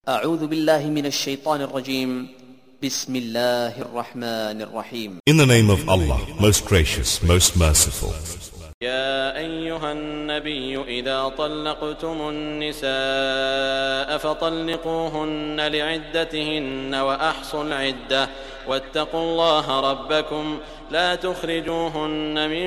أعوذ بالله من الشيطان الرجيم. بسم الله الرحمن الرحيم. In the name of Allah, most gracious, most merciful. يا أيها النبي إذا طلقتم النساء فطلقوهن لعدتهن وأحصوا العدة واتقوا الله ربكم لا تخرجوهن من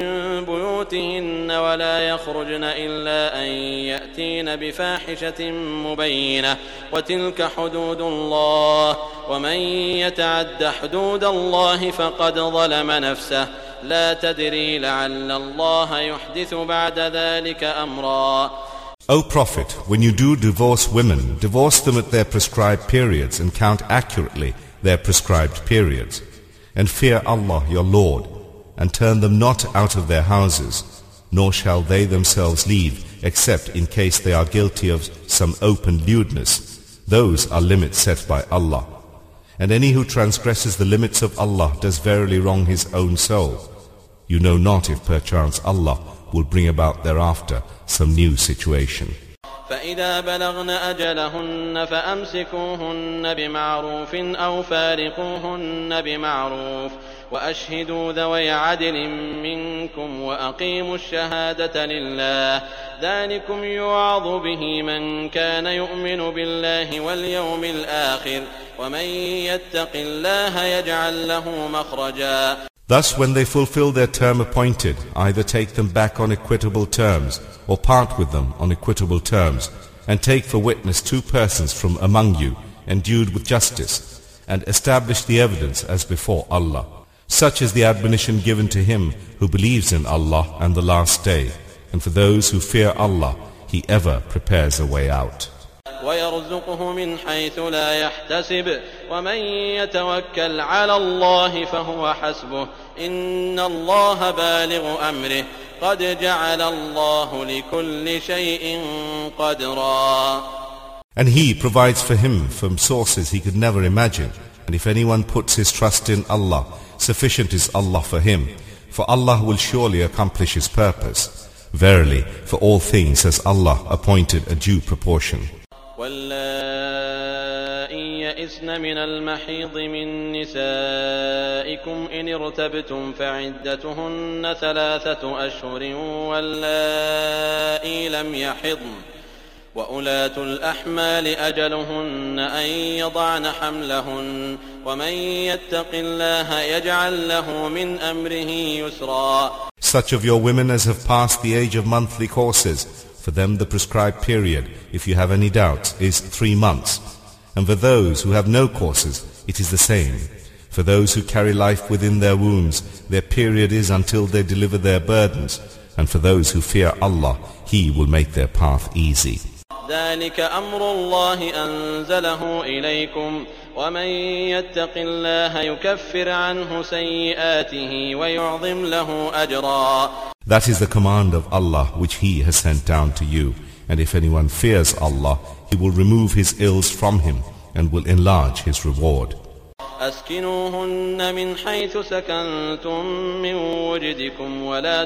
بيوتهن ولا يخرجن إلا أن يأتين بفاحشة مبينة وتلك حدود الله ومن يتعد حدود الله فقد ظلم نفسه لا تدري لعل الله يحدث بعد ذلك أمرا. O Prophet, when you do divorce women, divorce them at their prescribed periods and count accurately their prescribed periods. And fear Allah your Lord, and turn them not out of their houses, nor shall they themselves leave, except in case they are guilty of some open lewdness. Those are limits set by Allah. And any who transgresses the limits of Allah does verily wrong his own soul. You know not if perchance Allah will bring about thereafter some new situation. فإذا بلغن أجلهن فأمسكوهن بمعروف أو فارقوهن بمعروف وأشهدوا ذوي عدل منكم وأقيموا الشهادة لله ذلكم يوعظ به من كان يؤمن بالله واليوم الآخر ومن يتق الله يجعل له مخرجا. Thus when they fulfill their term appointed, either take them back on equitable terms, or part with them on equitable terms, and take for witness two persons from among you, endued with justice, and establish the evidence as before Allah. Such is the admonition given to him who believes in Allah and the last day, and for those who fear Allah, He ever prepares a way out. ويرزقه من حيث لا يحتسب ومن يتوكل على الله فهو حسبه إن الله بالغ أمره قد جعل الله لكل شيء قدرا. And He provides for him from sources he could never imagine. And if anyone puts his trust in Allah, sufficient is Allah for him, for Allah will surely accomplish His purpose. Verily, for all things has Allah appointed a due proportion. واللائي يئسن من المحيض من نسائكم إن ارتبتم فعدتهن 3 أشهر واللائي لم يحضن وأولاة الأحمال أجلهن أن يضعن حملهن ومن يتق الله يجعل له من أمره يسرا. Such of your women as have passed the age of monthly courses, for them the prescribed period, if you have any doubts, is 3 months. And for those who have no courses, it is the same. For those who carry life within their wombs, their period is until they deliver their burdens. And for those who fear Allah, He will make their path easy. ذلك أمر الله أنزله إليكم ومن يتق الله يكفر عنه سيئاته ويعظم له أجرا. That is the command of Allah which He has sent down to you. And if anyone fears Allah, He will remove his ills from him and will enlarge his reward. أسكنوهن من حيث سكنتم من وجدكم ولا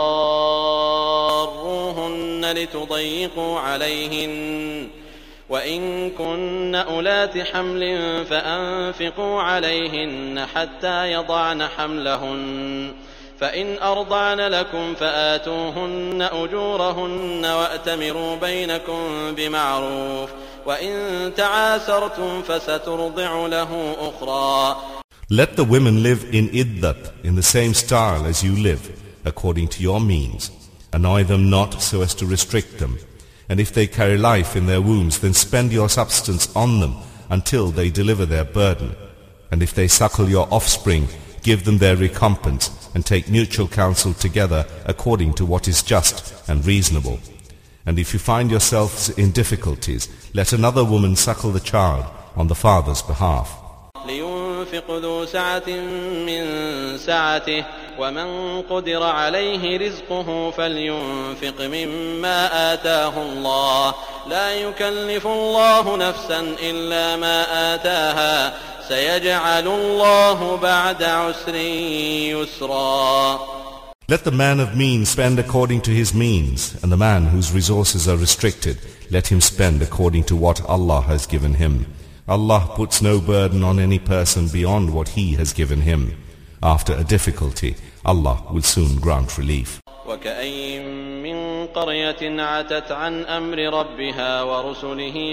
تضاروهن لتضيقوا عليهن وإن كن أولات حمل فأنفقوا عليهن حتى يضعن حملهن فإن أرضعن لكم فآتوهن أجورهن وأتمروا بينكم بمعروف وإن تعاسرتم فسترضع له أخرى. Let the women live in iddat, in the same style as you live, according to your means. Annoy them not so as to restrict them. And if they carry life in their wombs, then spend your substance on them until they deliver their burden. And if they suckle your offspring, give them their recompense, and take mutual counsel together according to what is just and reasonable. And if you find yourselves in difficulties, let another woman suckle the child on the father's behalf. لينفق ذو سعة من سعته ومن قدر عليه رزقه فلينفق مما آتاه الله لا يكلف الله نفسا إلا ما آتاها سيجعل الله بعد عسر يسرا. Let the man of means spend according to his means, and the man whose resources are restricted, let him spend according to what Allah has given him. Allah puts no burden on any person beyond what He has given him. After a difficulty, Allah will soon grant relief. وكأين من قرية عتت عن أمر ربها ورسله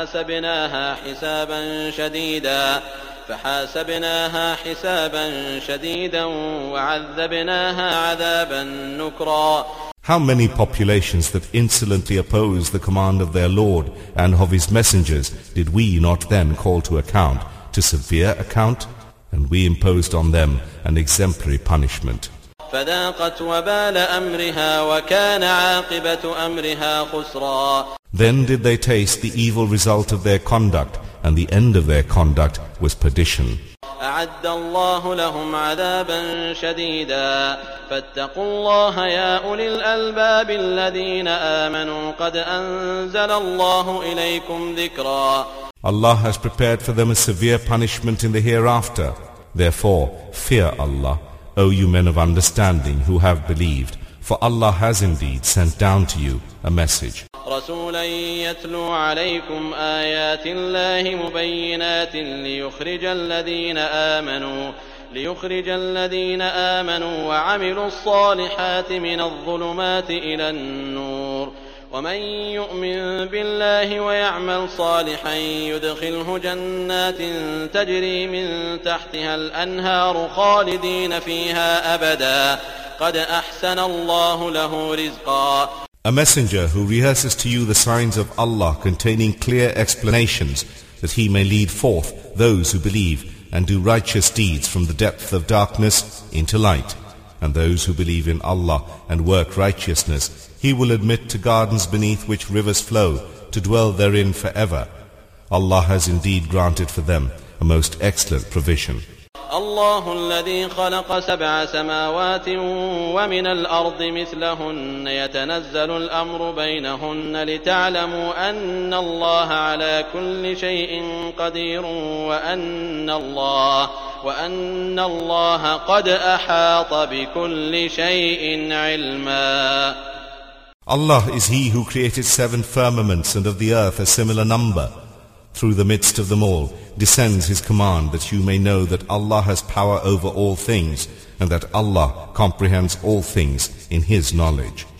فحاسبناها حسابا شديدا وعذبناها عذابا نكرا. How many populations that insolently oppose the command of their Lord and of His messengers did we not then call to account, to severe account? And we imposed on them an exemplary punishment. فذاقت وبال أمرها وكان عاقبة أمرها خسرا. Then did they taste the evil result of their conduct, and the end of their conduct was perdition. أعد الله لهم عذابا شديدا فاتقوا الله يا أولي الألباب الذين آمنوا قد أنزل الله إليكم ذكرا. Allah has prepared for them a severe punishment in the hereafter. Therefore, fear Allah, O you men of understanding who have believed, for Allah has indeed sent down to you a message. رسولا يتلو عليكم آيات الله مبينات ليخرج الذين آمنوا وعملوا الصالحات من الظلمات إلى النور ومن يؤمن بالله ويعمل صالحا يدخله جنات تجري من تحتها الأنهار خالدين فيها أبدا قد أحسن الله له رزقا. A messenger who rehearses to you the signs of Allah containing clear explanations that he may lead forth those who believe and do righteous deeds from the depth of darkness into light, and those who believe in Allah and work righteousness, He will admit to gardens beneath which rivers flow, to dwell therein forever. Allah has indeed granted for them a most excellent provision. الله الذي خلق 7 سماوات ومن الأرض مثلهن يتنزل الأمر بينهن لتعلموا أن الله على كل شيء قدير وأن الله قد أحاط بكل شيء علما. Allah is He who created 7 firmaments, and of the earth a similar number. Through the midst of them all descends His command, that you may know that Allah has power over all things, and that Allah comprehends all things in His knowledge.